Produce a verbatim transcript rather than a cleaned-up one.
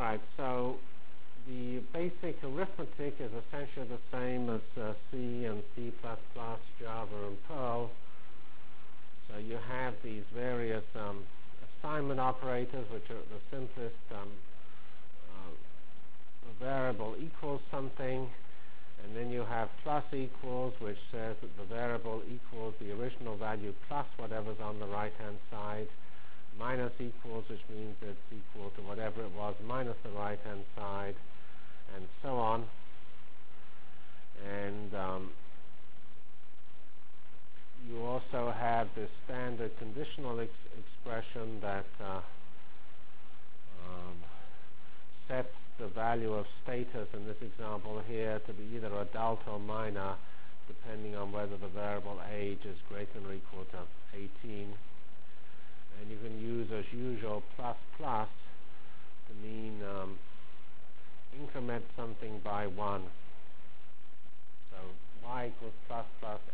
Right, so the basic arithmetic is essentially the same as uh, C and C plus plus, Java and Perl. So you have these various um, assignment operators, which are the simplest. Um, uh, a variable equals something, and then you have plus equals, which says that the variable equals the original value plus whatever's on the right-hand side. Minus equals, which means it's equal to whatever it was minus the right-hand side, and so on. And um, you also have this standard conditional ex expression that uh, um, sets the value of status, in this example here, to be either adult or minor, depending on whether the variable age is greater than or equal to eighteen. And you can use, as usual, plus plus to mean um, increment something by one. So y equals plus plus